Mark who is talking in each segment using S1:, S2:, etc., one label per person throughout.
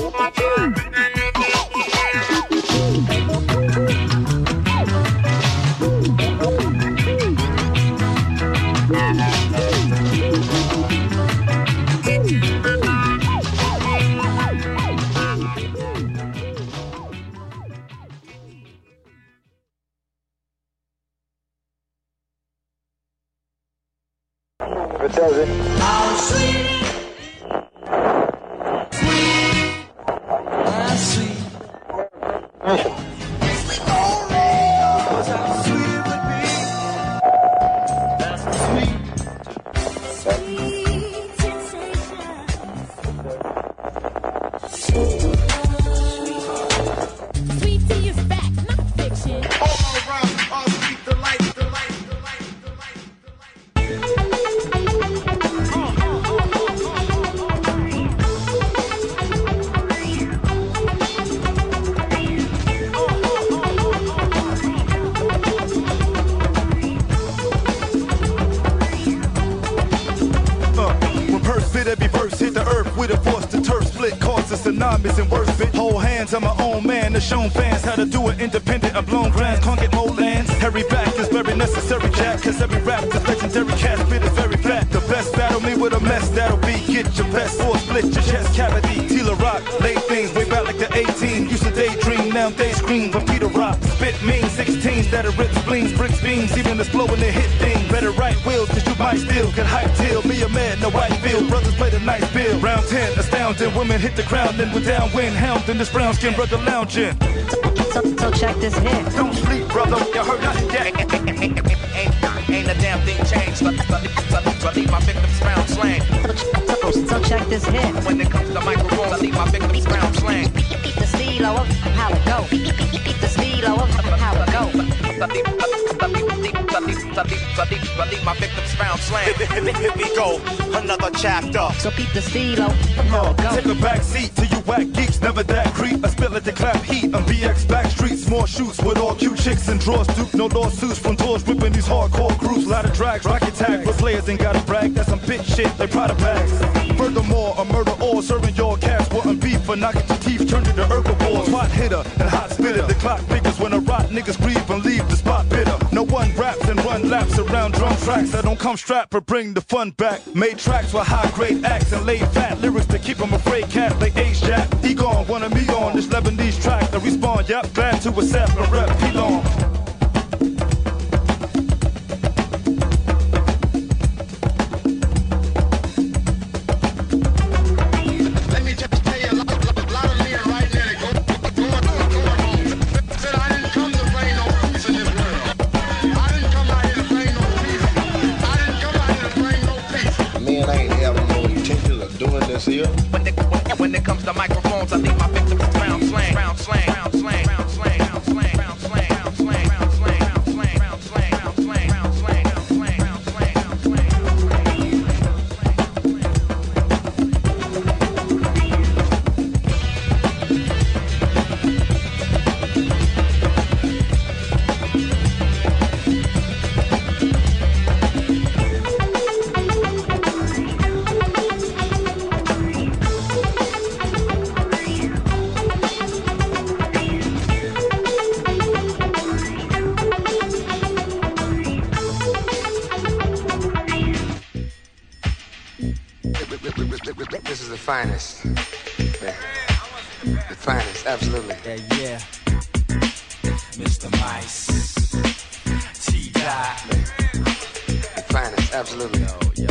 S1: It does it.
S2: How sweet, sweet, sweet. Sweet Oreo. How sweet it would be. That's sweet. Sweet sensation. Sweet tea is back, not fiction. All around, all sweet delight, delight, delight, delight,
S3: every verse hit the earth with a force to turf split causes tsunamis and worse fit. Hold hands, I'm my own man to show fans how to do it independent of blown glands. Can't get more lands. Harry back is very necessary, Jack. Cause every rap is legendary. Cat spit is very fat. The best battle me with a mess that'll be. Get your best or split your chest cavity. Tila Rock, late things way back like the 18. Used to daydream, now they scream for Peter Rock. Spit mean 16s that'll rip spleens, bricks, beams, even the flow when they hit things. Better right wheels, cause you might still get hype till me a man, no white field. Brothers play the nice bill. Round 10, astounding. Women hit the ground, then we're downwind. Hounding this brown skin brother lounging.
S4: So check this hit.
S3: Don't sleep, brother. You heard nothing yet.
S2: Ain't a damn thing changed. So I leave my victims round slang.
S4: So check this hit.
S2: When it comes to microphones, I leave my victims round slang.
S4: Keep the stilo of how it go. Keep the stilo of how it go.
S2: I leave my victims round slang.
S3: Here we go, another chapter.
S4: So keep the stilo of how it go.
S3: Take a back seat to you whack geeks, never that creep. I spill it to clap heat on BX back streets. More shoots with all cute chicks and draws. Duke, no lawsuits from doors ripping these hardcore groups. Lot of drags, rocket tag, but players ain't gotta brag. That's some bitch shit, they Prada bags. Furthermore, a murder or serving your cats. Wasn't beef for knocking your teeth, turned into herbivores. Hot hitter and hot spitter. The clock figures when I rot, niggas grieve and leave the spot bitter. No one raps and run laps around drum tracks. I don't come strapped but bring the fun back. Made tracks with high grade acts and laid fat lyrics to keep them afraid cat. They age jack. He gone, wanted me on this Lebanese track. I respond, yep, glad to accept and rep. He long.
S2: When it comes to microphones, I leave my victims round slang, round slang, round slang, round slang, round slang, round slang, round slang, round slang, round slang, round slang, round slang, round slang, round slang, round slang, round slang,
S5: This is the finest. Yeah. The finest, absolutely.
S2: Yeah. Mr. Mice. T-Dot.
S5: The finest, absolutely.
S2: Yo.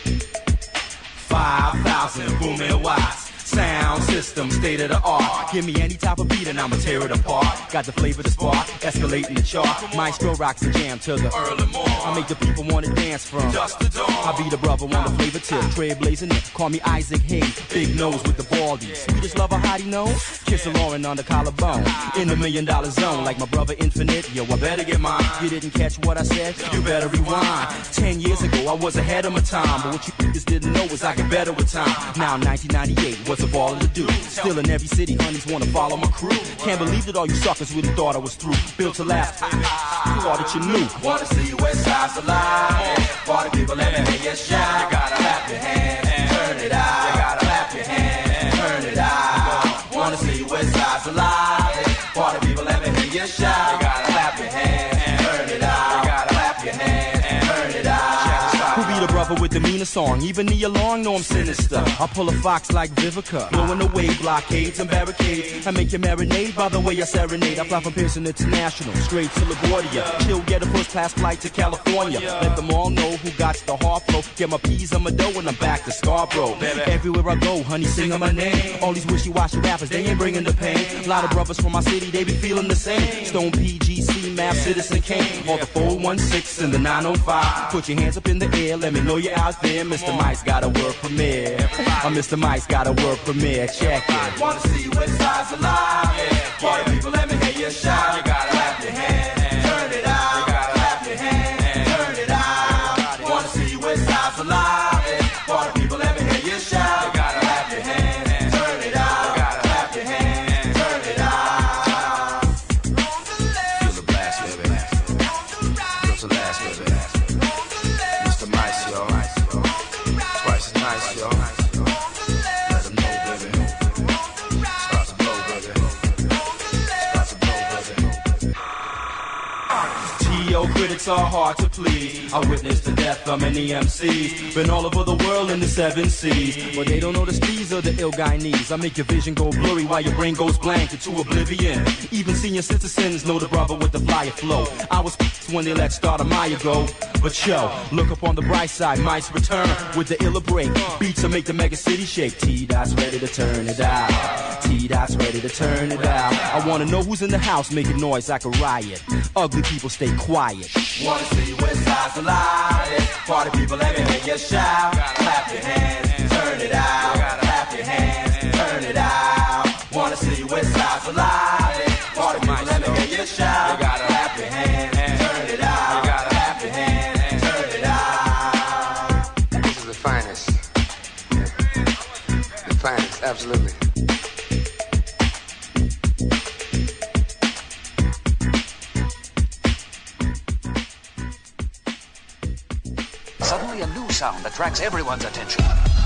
S2: 5,000 booming watts. Sound system, state of the art. Give me any type of beat and I'ma tear it apart. Got the flavor, the spark, escalating the chart. Maestro rocks the jam till the early morning. I make the people wanna dance from dusk to dawn. I be the brother, want the flavor till trailblazing it. Call me Isaac Hayes, big nose with the baldy. Sweetest lover, hottie know? Kiss a Lauren on the collarbone. In the $1 million zone, like my brother Infinite. Yo, I better get mine. You didn't catch what I said? You better rewind. 10 years ago, I was ahead of my time. But what you niggas didn't know was I get better with time. Now 1998, what's a baller to do? Still in every city, honeys wanna follow my crew. Can't believe that all you suckers really thought I was through. Built to last, you thought that you knew. Wanna see you West Side's alive. Party people, let me hear you shine. You gotta clap your hands, turn it out. You gotta clap your hands, turn it out. West Side's alive. Party people, let me hear you shout. You gotta clap your hands and turn it out. You gotta clap your hands and turn it out. Who be the brother with the meanest song? Even the along know I'm sinister. I pull a fox like Vivica, blowing away blockades and barricades. I make you marinade by the way I serenade. I fly from Pearson International straight to LaGuardia. Chill, get a first class flight to California. Let them all know who got the hard flow. Get my peas on my dough and I'm back to Scarborough. Everywhere I go, honey, singing my name. All these wishy-washy rappers, they ain't bringing the pain. A lot of brothers from my city, they be feeling the same. Stone PGC, Map, Citizen Kane. All the 416 and the 905. Put your hands up in the air, let me know you're out there. Mr. Mike's got a word premiere. Mr. Mike's got a word premiere. Check it. Wanna see West Side's alive? Party people, let me hear you shout. You gotta clap your hands and turn it out. You gotta clap your hands and turn it out. Wanna see West Side's alive? Party people, let me hear you shout. You gotta clap your hands and turn it out. You gotta clap your hands and turn it out. Feel the blast, baby. Feel the blast, baby. Mr. Mice, yo. Twice as nice, yo. Let them know, baby. Start to blow, baby. Start to blow, baby. T.O. critics are hard to please. I witnessed the death of many MCs. Been all over the world in the 7 seas. But they don't know the steez of the ill guy needs. I make your vision go blurry while your brain goes blank into oblivion. Even senior citizens know the brother with the flyer flow. I was when they let Stoudemire go. But yo, look up on the bright side, Mike's return with the illa break. Beats to make the mega city shake. T-Dot's ready to turn it out. T-Dot's ready to turn it out. I wanna know who's in the house making noise like a riot. Ugly people stay quiet. Wanna see West Side's alive? Party people, let me hear you shout. Clap your hands, turn it out. Clap your hands, turn it out. Wanna see West Side's alive? Party people, let me hear you shout. Clap your hands, turn it out. Clap your hands, turn it out.
S5: This is the finest. The finest, absolutely.
S1: Suddenly a new sound attracts everyone's attention.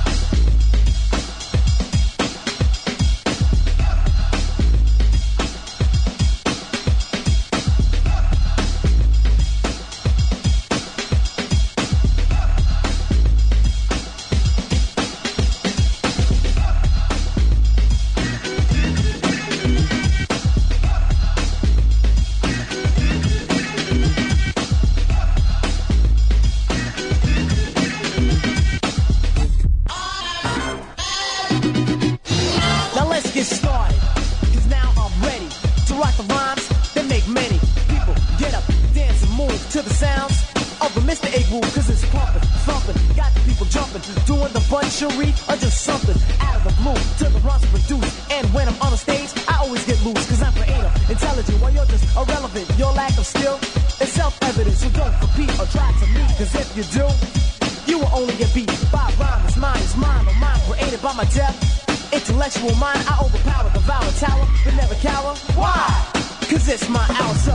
S6: Or just something out of the blue till the rhymes produce. And when I'm on the stage, I always get loose. Cause I'm creative, intelligent, while you're just irrelevant. Your lack of skill is self-evident. So don't compete or try to meet. Cause if you do, you will only get beat by rhyme. It's mine, or mine created by my depth. Intellectual mind, I overpower, devour, tower, but never cower. Why? Cause it's my hour, so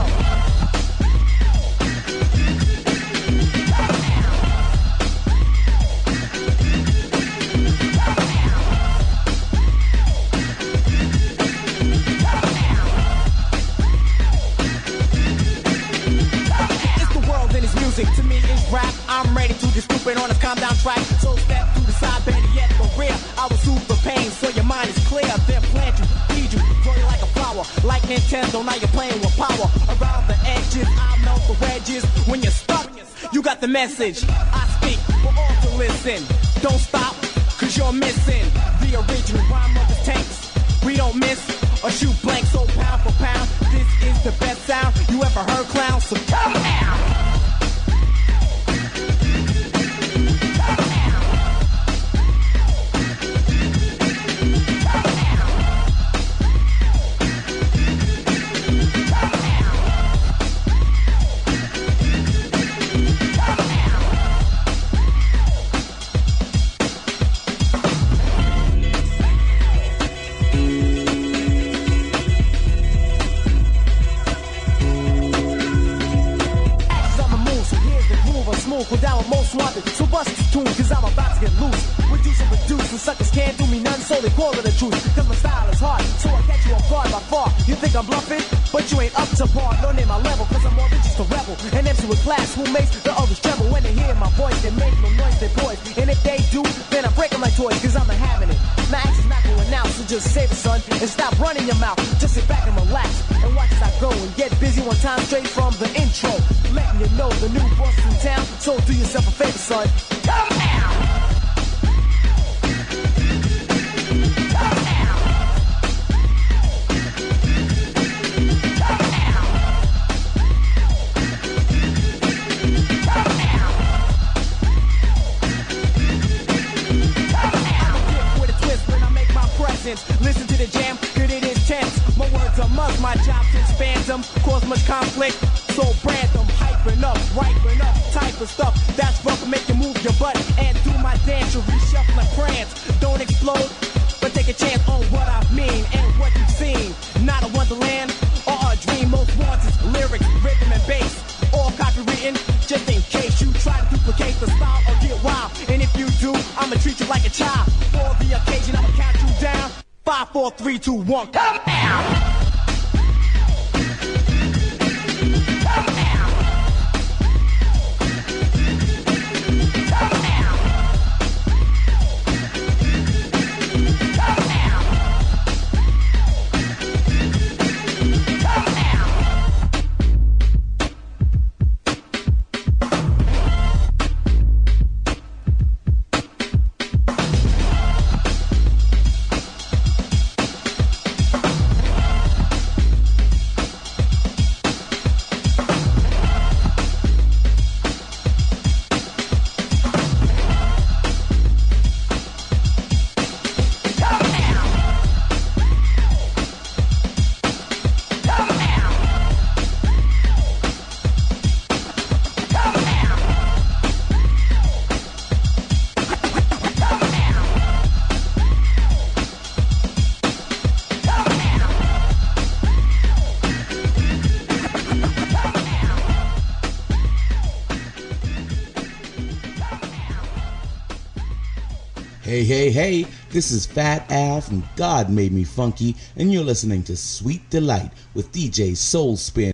S6: to me is rap. I'm ready to get stupid on a calm down track. So step to the side, better yet the rear. I will soothe the pain so your mind is clear. Then plant you, feed you, grow you like a flower. Like Nintendo, now you're playing with power. Around the edges, I melt the wedges. When you're stuck, you got the message. I speak for all to listen. Don't stop, cause you're missing the original rhyme of the tanks. We don't miss or shoot blank, so pound for pound. This is the best sound you ever heard, clown. So come out. Cool down with most wanted, so bust this tune, cause I'm about to get loose. Reduce and suckers can't do me none, so they call it a truth. Cause my style is hard, so I catch you off guard. far. You think I'm bluffing? But you ain't up to par. Don't name my level, cause I'm more than just a rebel. An MC with class who makes the others tremble. When they hear my voice, they make no noise, they poise. And if they do, then I break them like toys, cause I'm a having it. My axe is not going out, so just save it, son, and stop running your mouth. Just sit back and relax, and watch as I go and get busy one time straight from the intro. Letting you know the new boss in town, so do yourself a favor, son. Come out! Listen to the jam, good it is tense. My words are must, my job to expand them. Cause much conflict, so brand them. Hyping up, ripen up, type of stuff. That's rough to make you move your butt. And do my dance, you reshuffle and prance. Don't explode, but take a chance on what I mean and what you've seen. Not a wonderland or a dream. Most wants is lyrics, rhythm and bass. All copywritten, just in case you try to duplicate the style or get wild. And if you do, I'ma treat you like a child. For the occasion, I'ma count you down. 5, 4, 3, 2, 1, come out!
S7: Hey, this is Fat Al from God Made Me Funky, and you're listening to Sweet Delight with DJ Soul Spin.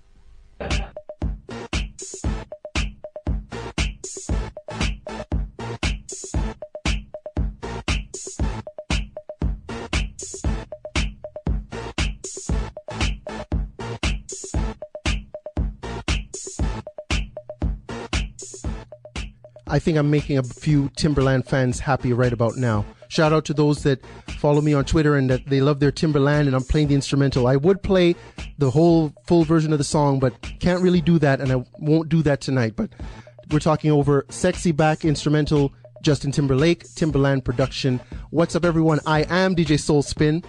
S8: I think I'm making a few Timberland fans happy right about now. Shout out to those that follow me on Twitter and that they love their Timberland and I'm playing the instrumental. I would play the whole full version of the song, but can't really do that, and I won't do that tonight. But we're talking over Sexy Back instrumental, Justin Timberlake, Timberland production. What's up, everyone? I am DJ Soul Spin.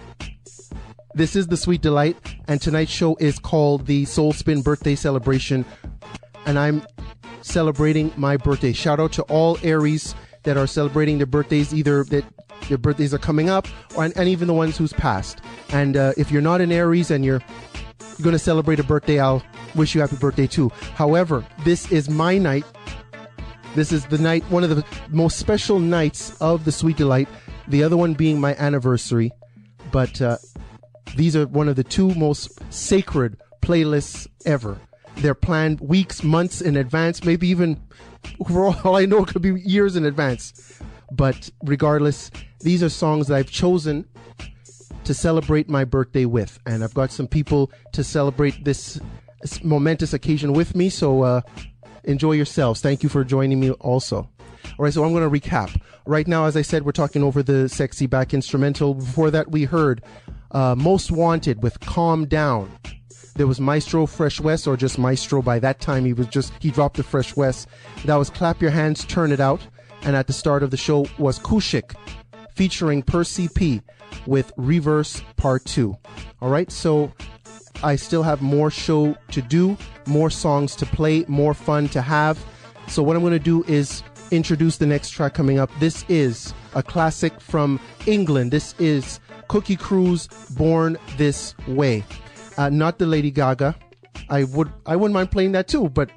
S8: This is the Sweet Delight, and tonight's show is called the Soul Spin Birthday Celebration, and I'm celebrating my birthday. Shout out to all Aries that are celebrating their birthdays, either that their birthdays are coming up and even the ones who's passed. And if you're not an Aries and you're going to celebrate a birthday, I'll wish you happy birthday too. However, this is my night. This is the night, one of the most special nights of the Sweet Delight, the other one being my anniversary. But these are one of the two most sacred playlists ever. They're planned weeks, months in advance, maybe even, for all I know, it could be years in advance. But regardless, these are songs that I've chosen to celebrate my birthday with. And I've got some people to celebrate this momentous occasion with me. So enjoy yourselves. Thank you for joining me also. All right, so I'm going to recap. Right now, as I said, we're talking over the Sexy Back instrumental. Before that, we heard Most Wanted with Calm Down. There was Maestro Fresh West, or just Maestro. By that time, he dropped the Fresh West. That was Clap Your Hands, Turn It Out. And at the start of the show was Kushik featuring Percy P with Reverse Part 2. All right, so I still have more show to do, more songs to play, more fun to have. So what I'm going to do is introduce the next track coming up. This is a classic from England. This is Cookie Crew's Born This Way. Not the Lady Gaga. I wouldn't mind playing that too, but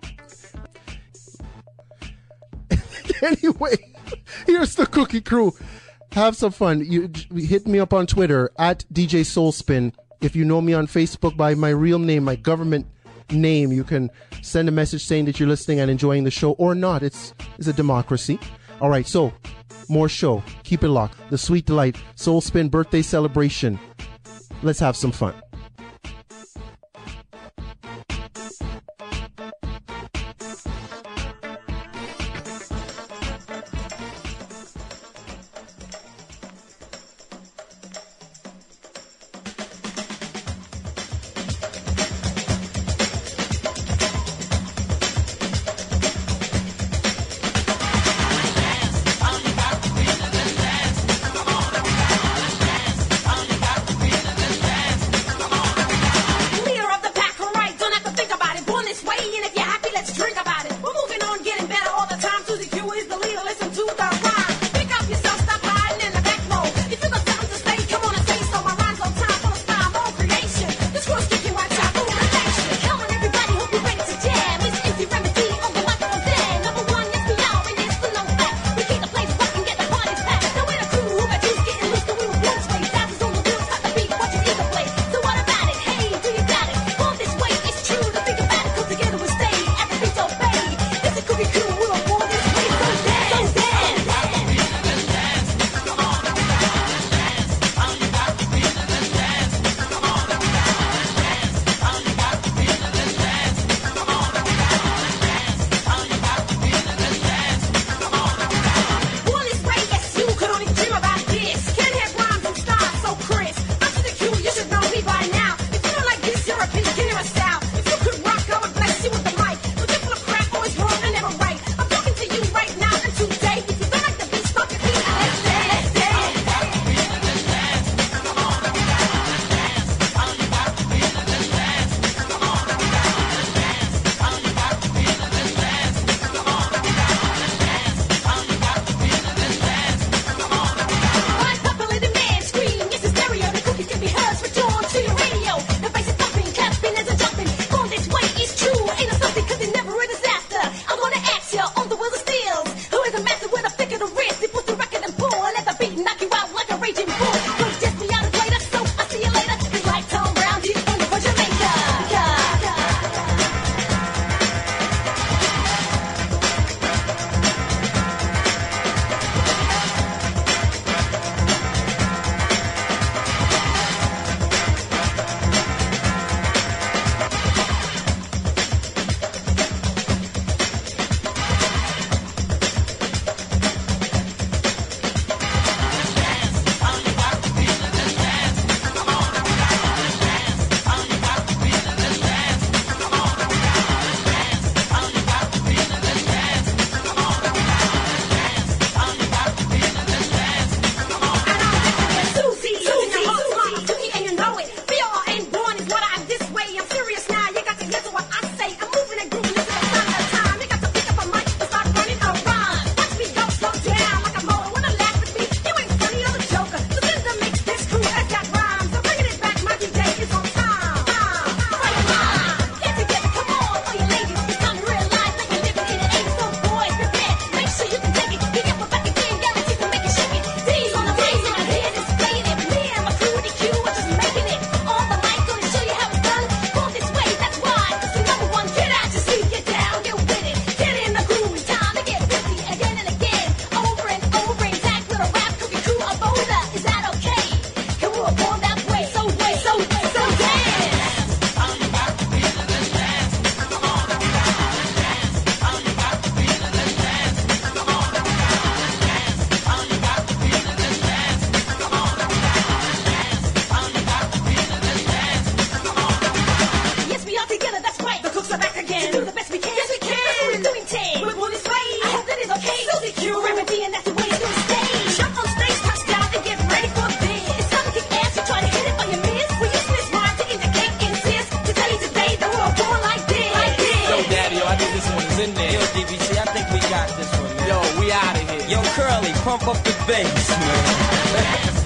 S8: anyway, here's the Cookie Crew. Have some fun. You hit me up on Twitter at DJ Soulspin. If you know me on Facebook by my real name, my government name, you can send a message saying that you're listening and enjoying the show or not. It's a democracy. All right, so more show. Keep it locked. The Sweet Delight Soul Spin birthday celebration. Let's have some fun.
S9: Pump up the bass, man.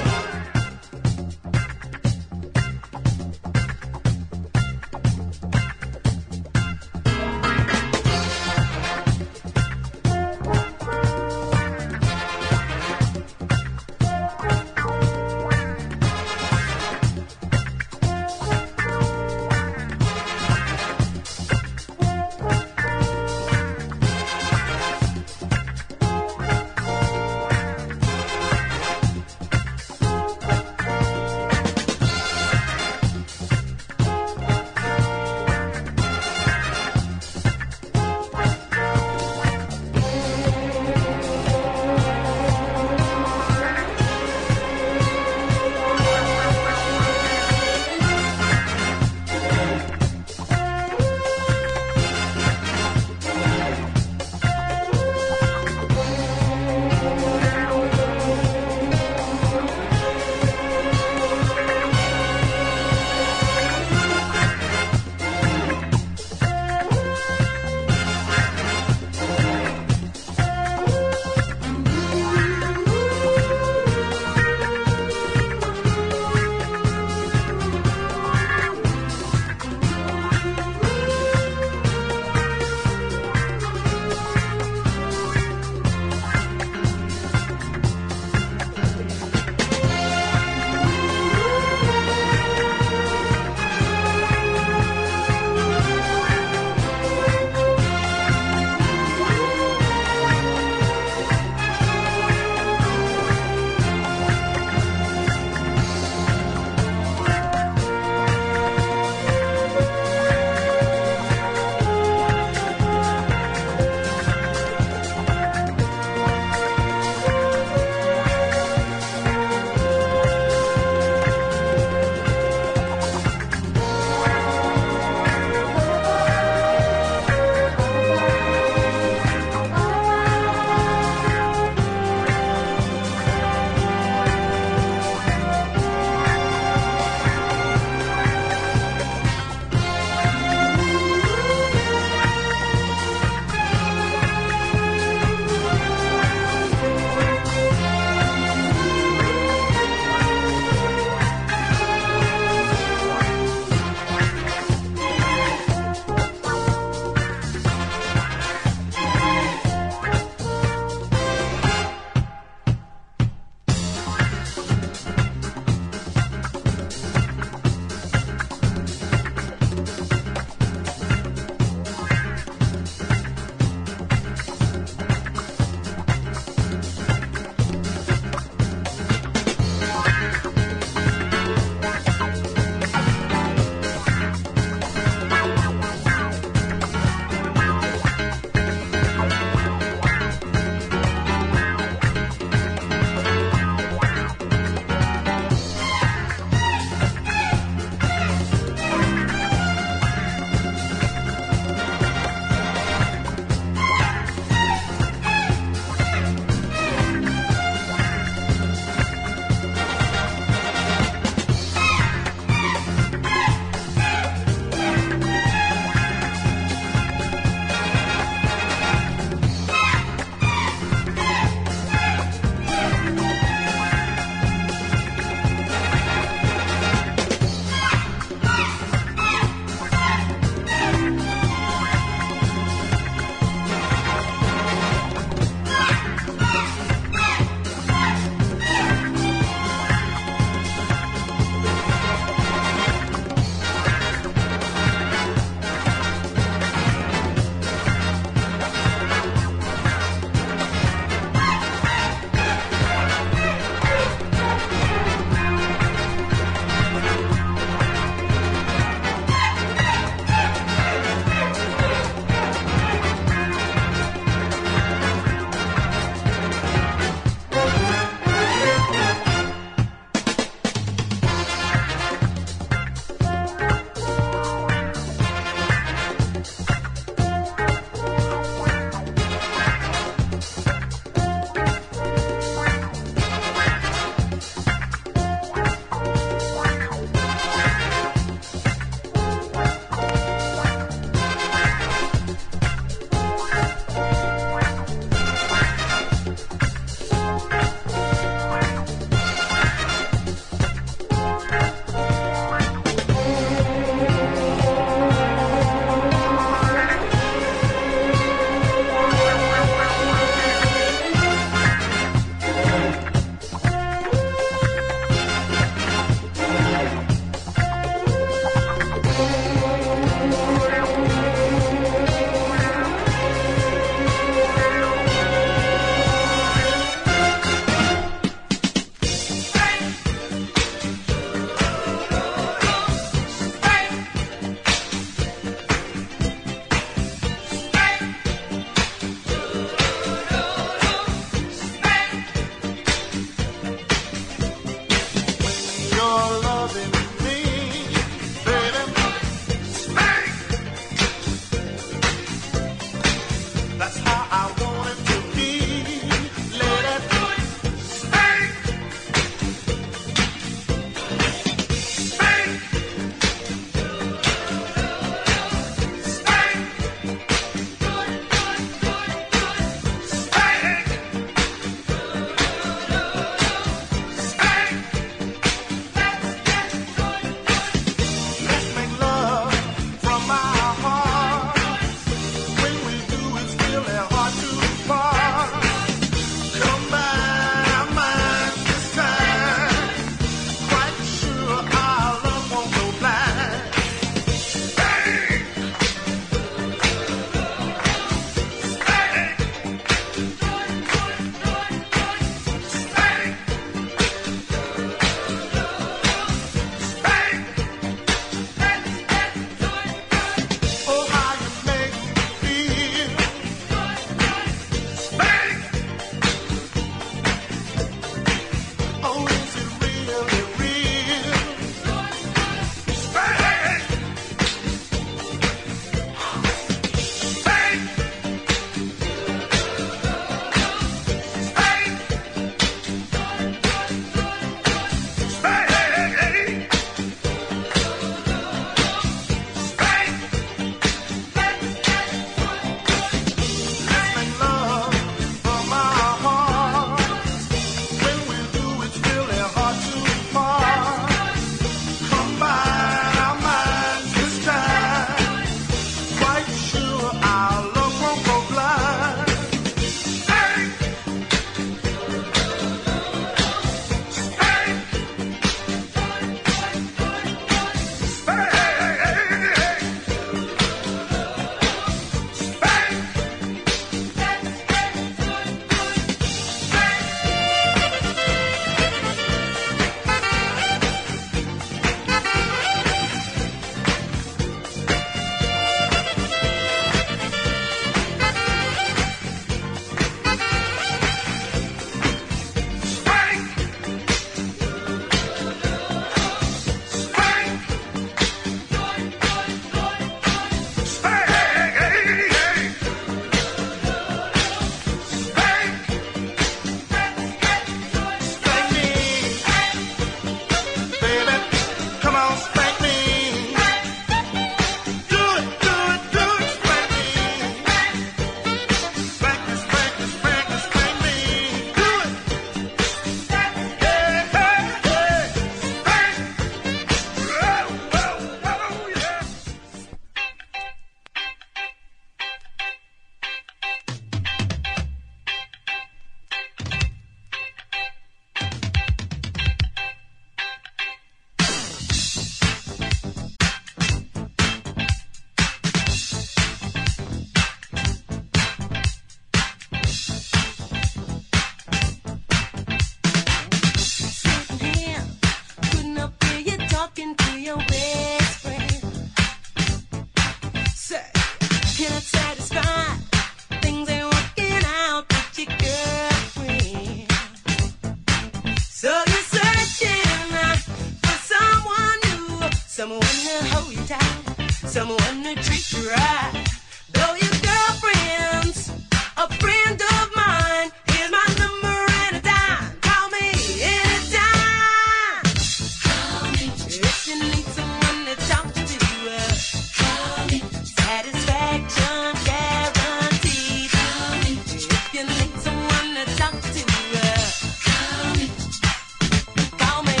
S10: someone to treat you right. Though your girlfriend's a friend of mine, here's my number and a dime. Call me anytime. Call me if you need someone to talk to. Call me satisfaction guaranteed. Call me if you need someone to talk to. Call me. Call me.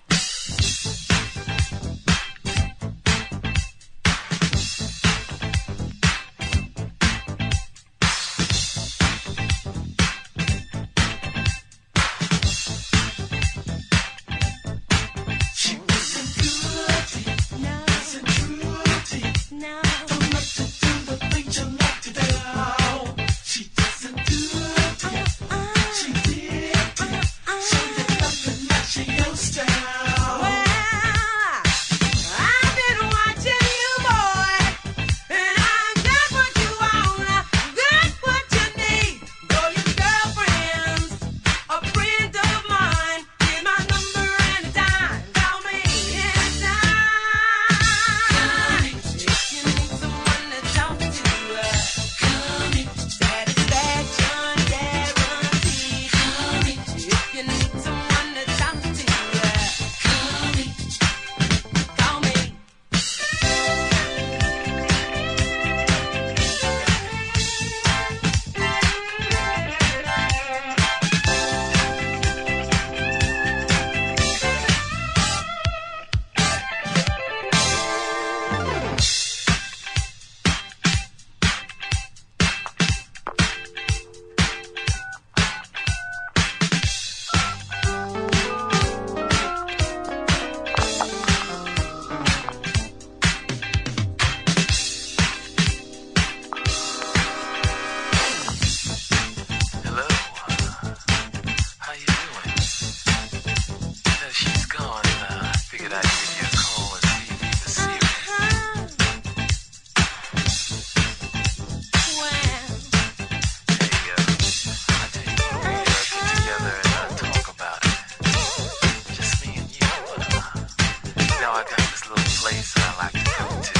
S10: She wasn't cruelty, no. Wasn't cruelty, no. Don't like to do the things you like to do. She doesn't do it. She did it. So you nothing like she used to. Well, I've been watching you, boy, and I've got what you want, got what you need. Though your girlfriend's a friend of mine, here's my number and a dime. Call me anytime. If you need someone to talk to, call me. Satisfaction guaranteed. Call me. If you need someone to talk to, call me. Call me.
S11: Hello. How you doing? She's gone. Figured I'd give you a call and see if you were serious.
S10: Well,
S11: Hey, I tell you what, we get together and talk about it. Just me and you. Now I got this little place I like to go to.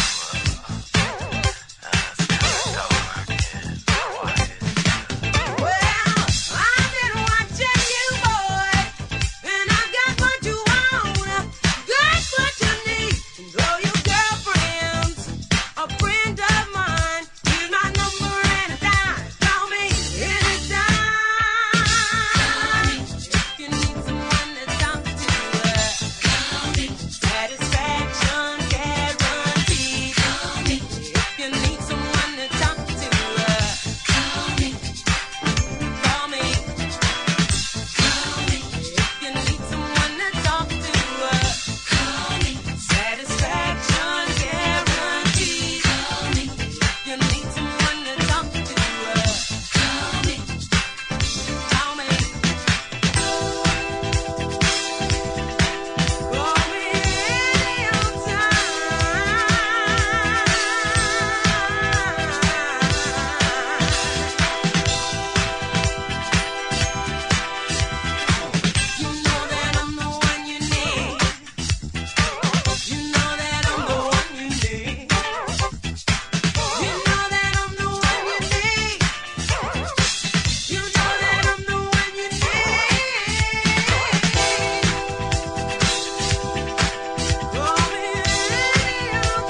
S11: It's kind of dark and quiet.
S10: well, I've been watching you, boy, and I've got what you want, got what you need. Though your girlfriend's a friend of mine, here's my number and a dime. Call me anytime. If you need someone to talk to, call me. Satisfaction guaranteed. Call me. If you need someone to talk to, call me. Call me. Call me. If you need someone to talk to, call me. Satisfaction guaranteed. Call me. If you need someone to talk to, call me. Call me. Call me any old time. You know that I'm the one you need. You know that I'm the one you need. You know that I'm the one you need. You know that I'm the one you need. Call me any old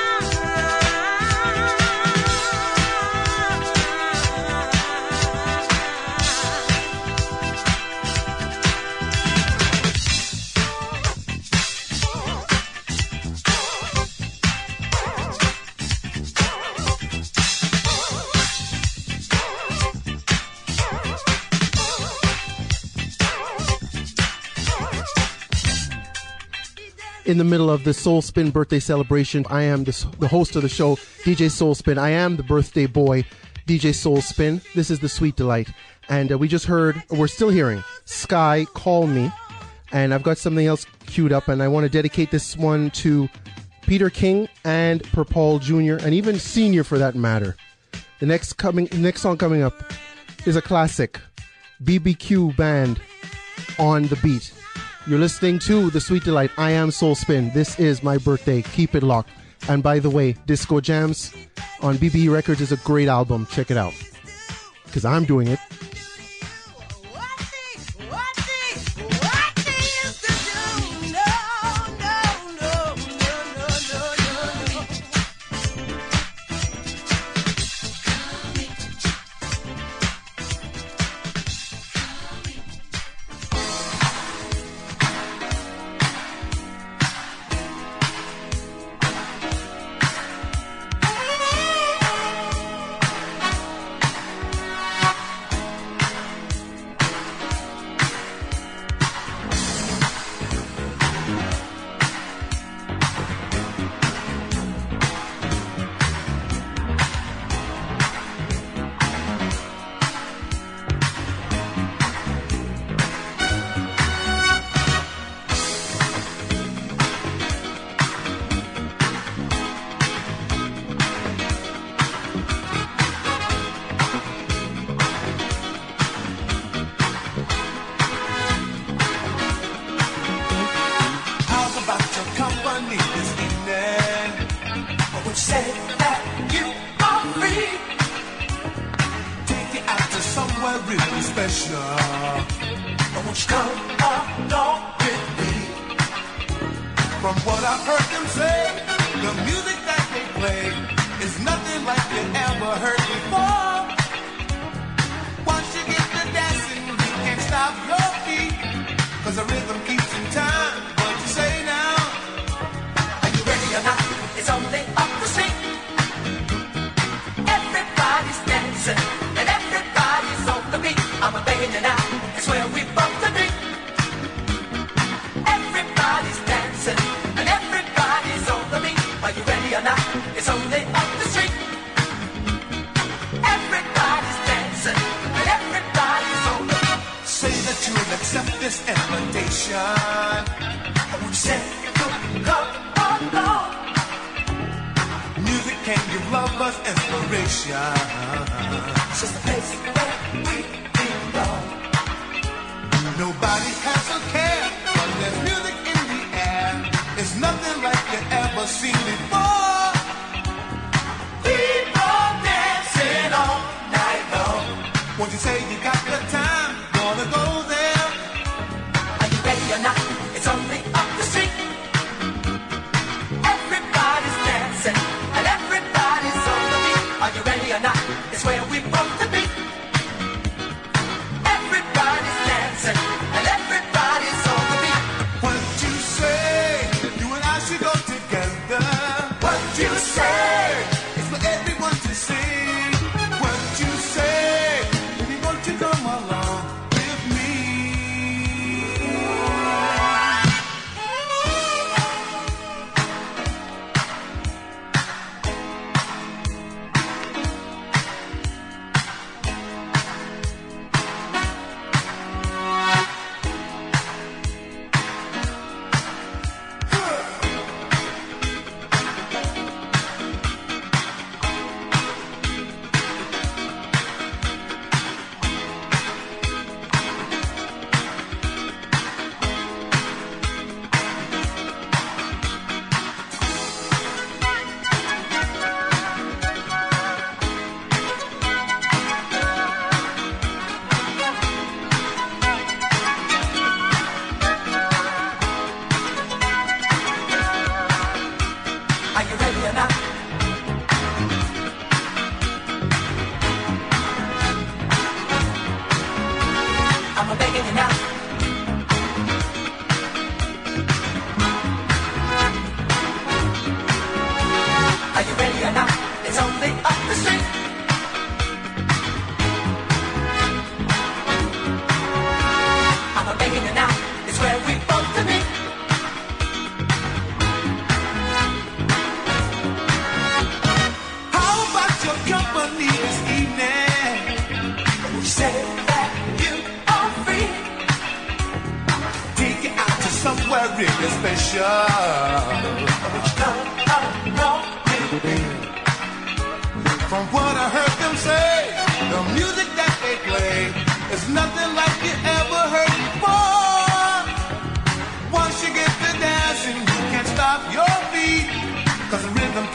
S8: In the middle of the Soul Spin birthday celebration, I am the host of the show, DJ Soul Spin. I am the birthday boy, DJ Soul Spin. This is the Sweet Delight. And we're still hearing Sky, Call Me. And I've got something else queued up, and I want to dedicate this one to Peter King and Per Paul Jr., and even Senior for that matter. The next song coming up is a classic, BBQ Band, On the Beat. You're listening to The Sweet Delight. I am Soul Spin. This is my birthday. Keep it locked. And by the way, Disco Jams on BBE Records is a great album. Check it out. Because I'm doing it.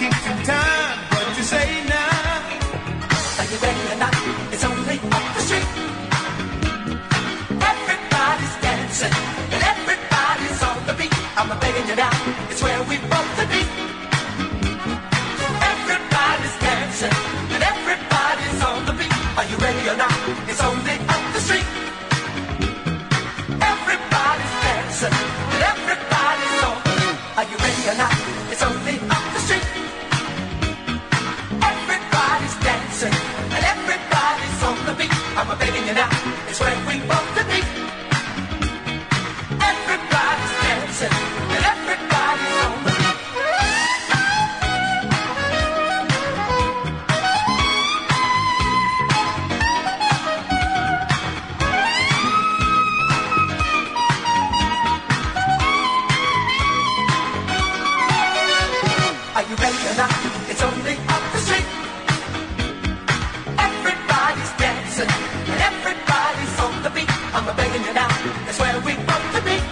S12: wasting time. What you say now?
S10: Are you ready or not? It's only up the street. Everybody's dancing and everybody's on the beat. I'm begging you now. It's where we both to be. Everybody's dancing and everybody's on the beat. Are you ready or not? It's only up the street. Everybody's dancing and everybody's on the beat. Are you ready or not? It's only up the street. Everybody's dancing and everybody's on the beat. I'm begging you now. It's where we both to be. Everybody's dancing and everybody's on the beat. Are you ready or not? It's only up the street. Everybody's dancing and everybody's on the beat. I'm begging you now. That's where we both to be.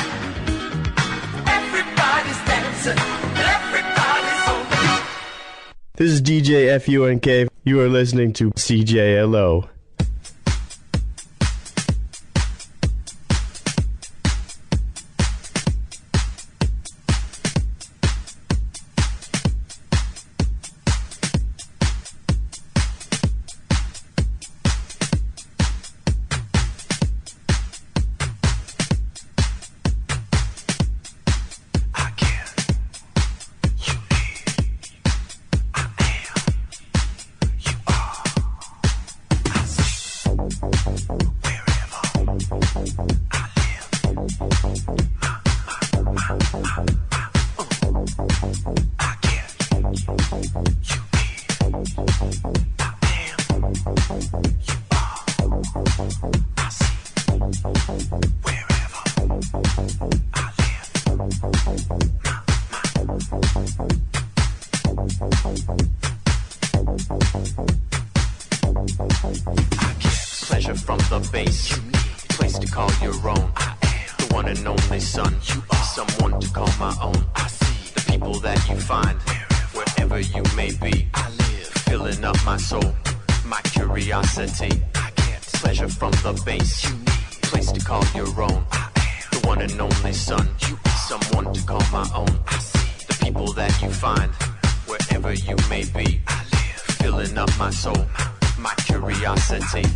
S10: Everybody's dancing and everybody's on the beat.
S13: This is DJ FUNK. You are listening to CJLO.
S14: Pleasure from the bass, place to call your own. The one and only son, someone to call my own. The people that you find, wherever you may be, filling up my soul, my curiosity. Pleasure from the bass, place to call your own. The one and only son, someone to call my own. The people that you find, wherever you may be, filling up my soul, my curiosity.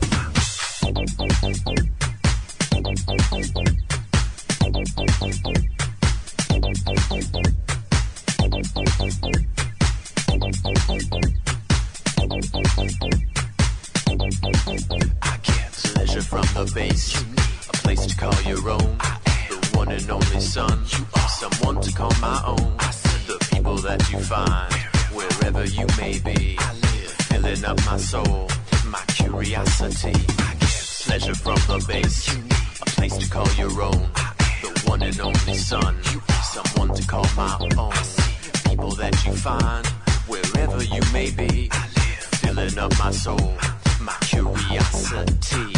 S14: Pleasure from the bass, a place to call your own. The one and only son, someone to call my own. The people that you find, wherever you may be, filling up my soul, my curiosity. Pleasure from the bass, a place to call your own. The one and only son, someone to call my own. People that you find, wherever you may be, filling up my soul, my curiosity.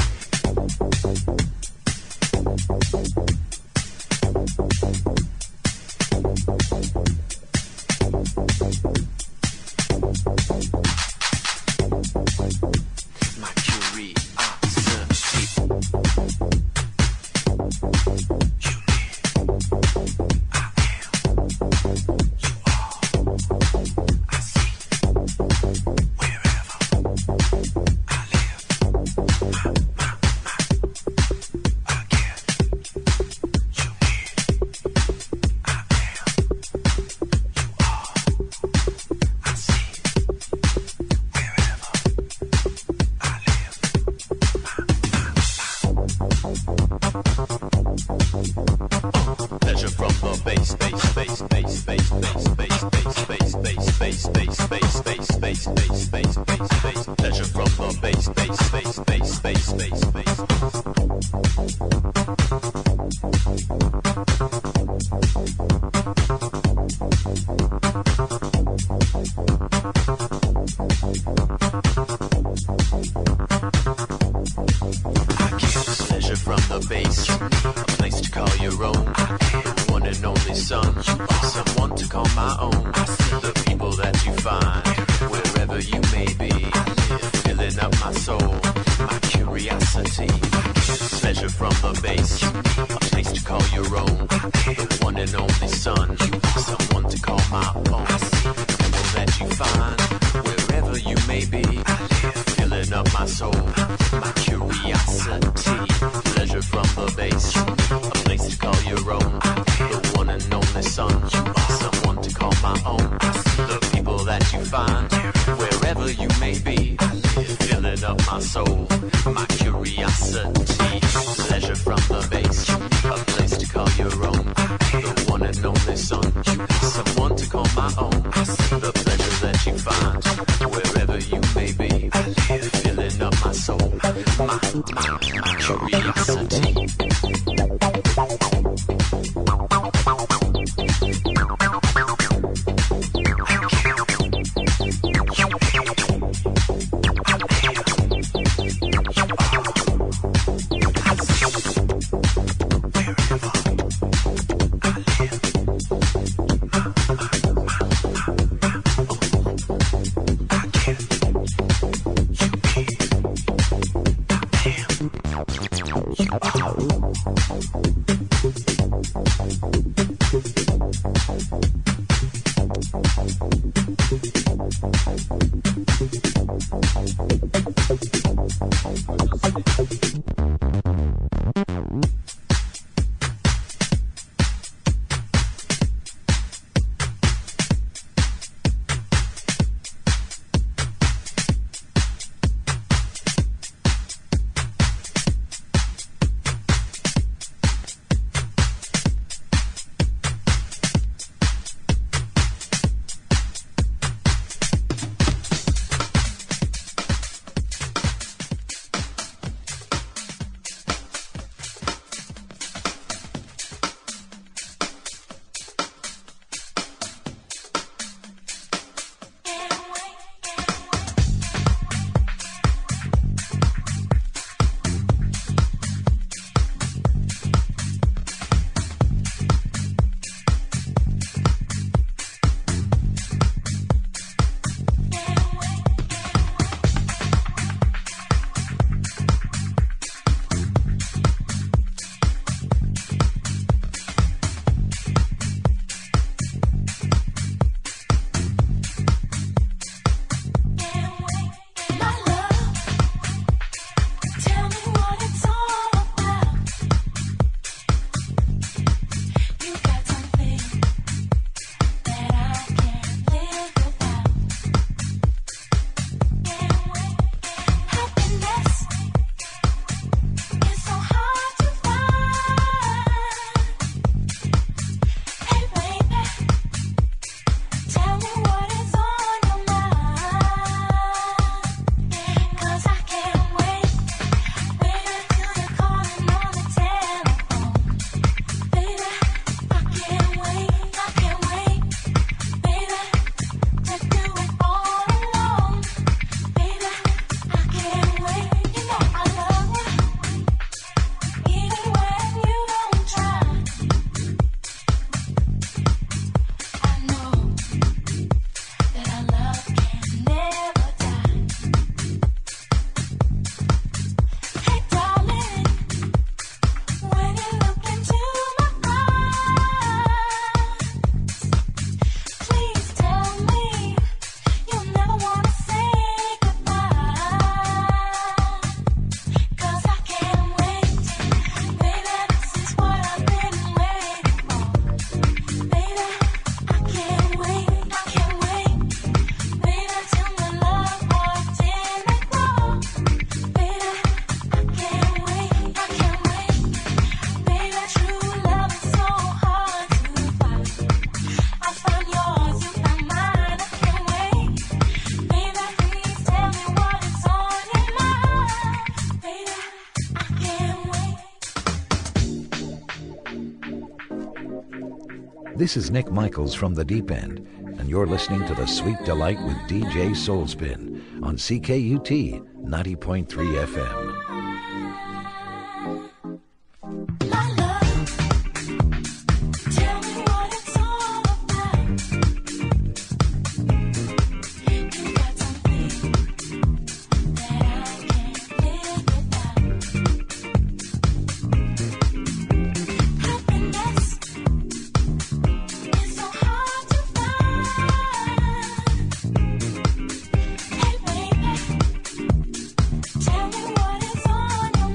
S14: My curiosity. bass, bass, bass, bass, bass, bass. Pleasure from the bass, bass, bass, bass, bass, bass, bass. Pleasure from the bass, a place to call your own. One and only son, someone to call my own. The people that you find, wherever you may be, filling up my soul, my curiosity. Pleasure from the bass, a place to call your own. The one and only son, someone to call my own. The people that you find, wherever you may be, filling up my soul, my curiosity. Pleasure from the bass, a place to call your own. The one and only son, someone to call my own. The people that you find, wherever you may be, filling up my soul, my curiosity. Pleasure from the bass, a place to call your own. The one and only son, someone to call my own. The pleasure that you find, wherever you may be, filling up my soul, my curiosity.
S15: This is Nick Michaels from the Deep End, and you're listening to The Sweet Delight with DJ Soulspin on CKUT 90.3 FM.
S10: Tell me what is on your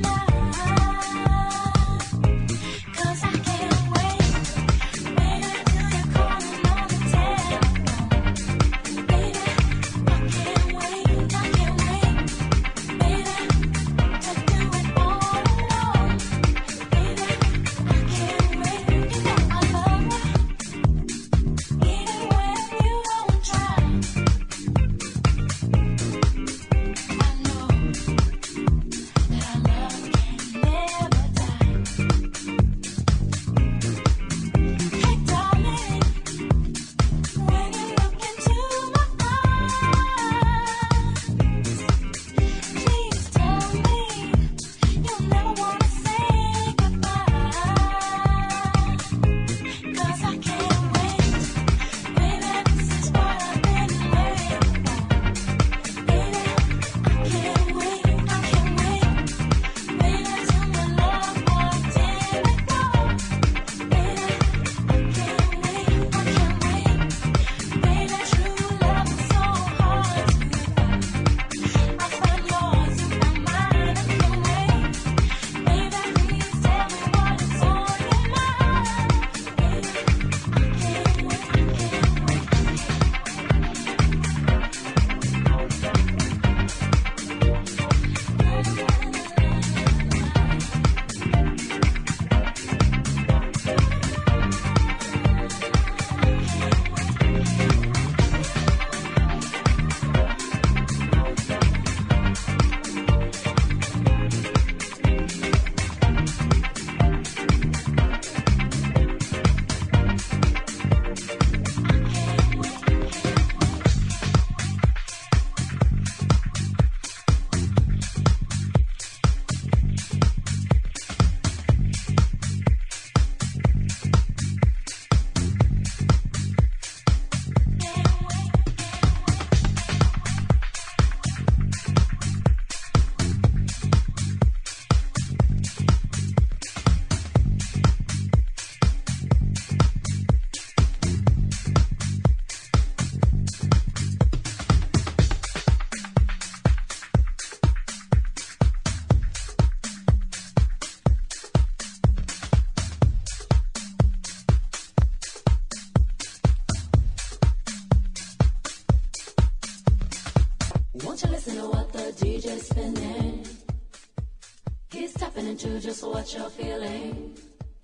S16: into just what you're feeling.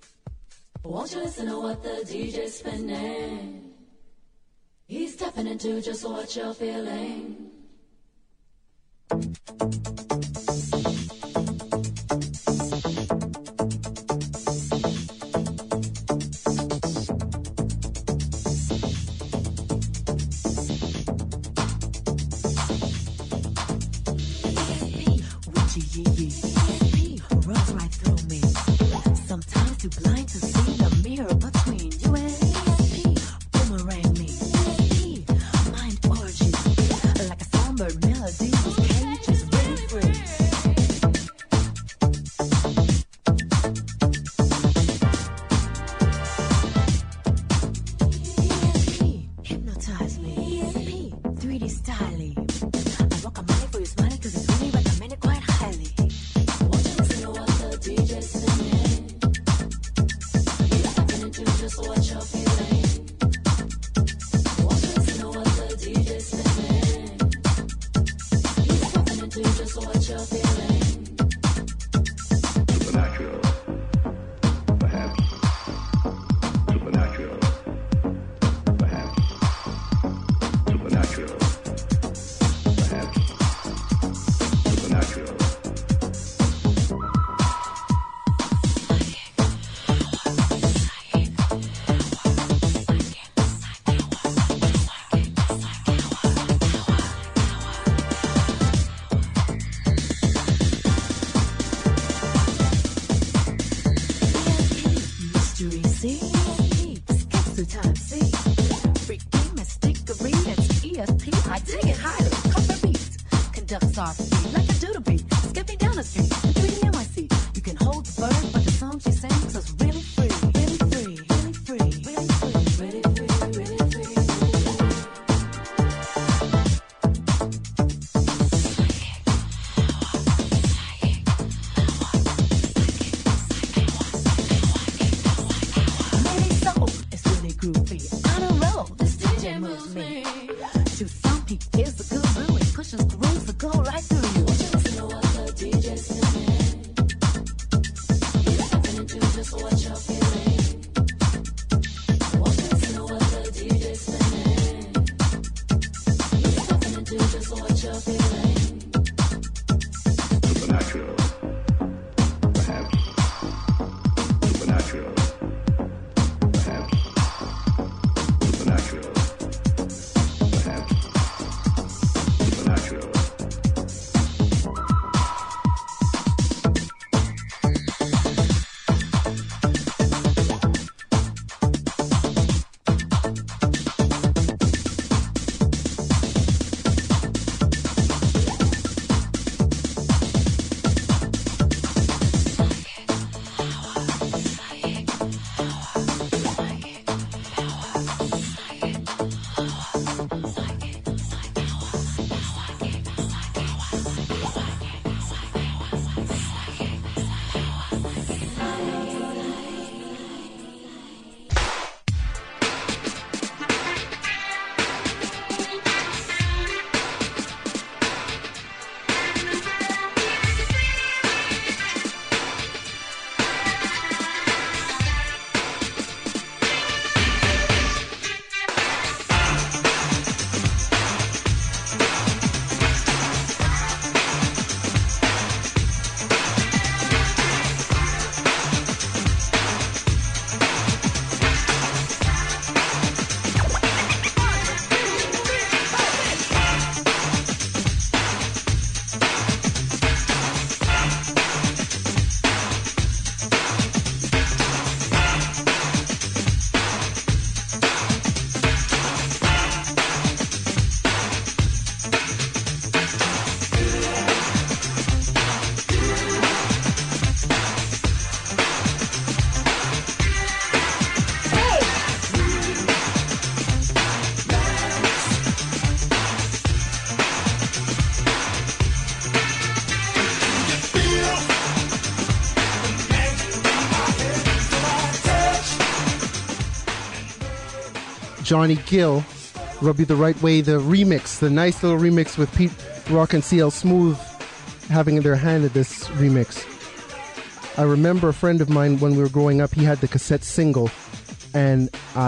S16: Won't you listen to what the DJ's spinning? He's tapping into just what you're feeling.
S17: Runs right through me. Sometimes too blind to see the mirror between you and me. Boomerang me. Mind orgies like a songbird melody. Cages really free. Hypnotize me. 3D styling. I rock a money for your smile because it's really recommended quite highly.
S16: Just what you're feeling. Want to listen to what the DJ's spinning? He's tapping into just what you're feeling.
S18: Supernatural, perhaps. Supernatural, perhaps. Supernatural, perhaps. Supernatural.
S17: get higher, cut the beat. Conducts our feet like a doodle beat. Skipping down the street, doing NYC. You can hold the bird, but the song she sings is really free, really free, really free, really free, really free, really free. Maybe so, it's really groovy. On a roll, this DJ moves me. To some people, here's the guru. It pushes grooves that go right through you. Just know what the DJ's spinning. He's stepping into just what you're feeling. Just know what the DJ's spinning. He's stepping into just what you're feeling.
S18: Supernatural. Perhaps. Supernatural. Perhaps. Supernatural. Perhaps. Supernatural.
S8: Johnny Gill, Rub You the Right Way, the remix, the nice little remix with Pete Rock and CL Smooth having in their hand at this remix. I remember a friend of mine when we were growing up, he had the cassette single, and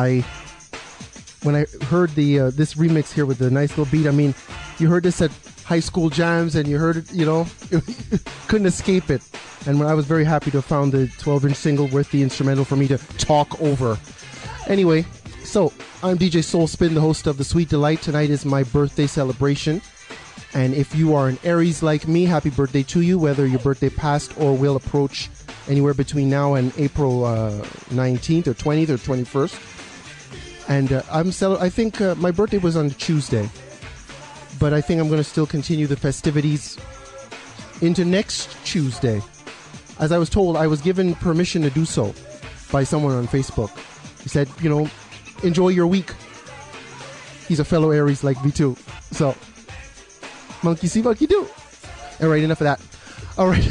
S8: when I heard the this remix here with the nice little beat, I mean, you heard this at high school jams and you heard it, you know, couldn't escape it. And I was very happy to have found the 12-inch single with the instrumental for me to talk over. Anyway, so I'm DJ Soul Spin, the host of The Sweet Delight. Tonight is my birthday celebration. And if you are an Aries like me, happy birthday to you, whether your birthday passed or will approach anywhere between now and April 19th or 20th or 21st. And I think my birthday was on Tuesday. But I think I'm going to still continue the festivities into next Tuesday. As I was told, I was given permission to do so by someone on Facebook. He said, you know, enjoy your week. He's a fellow Aries like me too. So, monkey see, monkey do. All right, enough of that. All right.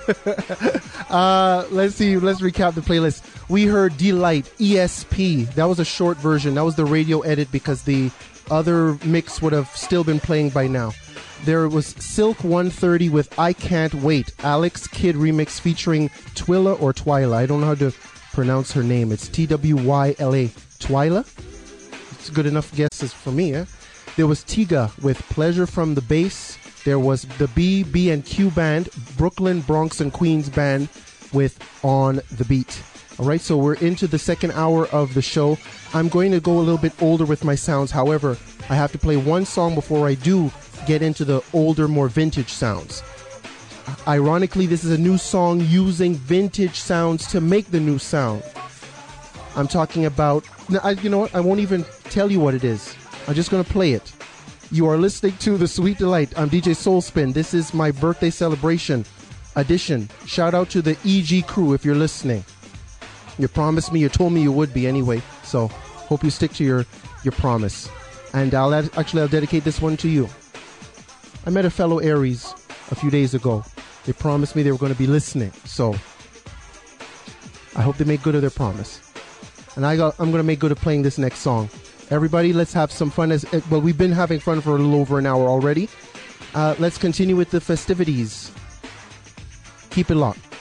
S8: Let's see. Let's recap the playlist. We heard Delight, ESP. That was a short version. That was the radio edit because the other mix would have still been playing by now. There was Silk 130 with I Can't Wait, Alex Kidd remix featuring Twila or Twyla. I don't know how to pronounce her name. It's T-W-Y-L-A. Twyla? It's good enough guesses for me, eh? There was Tiga with Pleasure from the Bass. There was the B&Q Band, Brooklyn, Bronx, and Queens Band with On the Beat. All right, so we're into the second hour of the show. I'm going to go a little bit older with my sounds. However, I have to play one song before I do get into the older, more vintage sounds. Ironically, this is a new song using vintage sounds to make the new sound. I'm talking about... you know what? I won't even tell you what it is. I'm just going to play it. You are listening to The Sweet Delight. I'm DJ Soulspin. This is my birthday celebration edition. Shout out to the EG crew if you're listening. You promised me, you told me you would be anyway. So hope you stick to your promise. And I'll dedicate this one to you. I met a fellow Aries a few days ago. They promised me they were going to be listening. So I hope they make good of their promise. And I'm going to make good of playing this next song. Everybody, let's have some fun. Well, we've been having fun for a little over an hour already. Let's continue with the festivities. Keep it locked.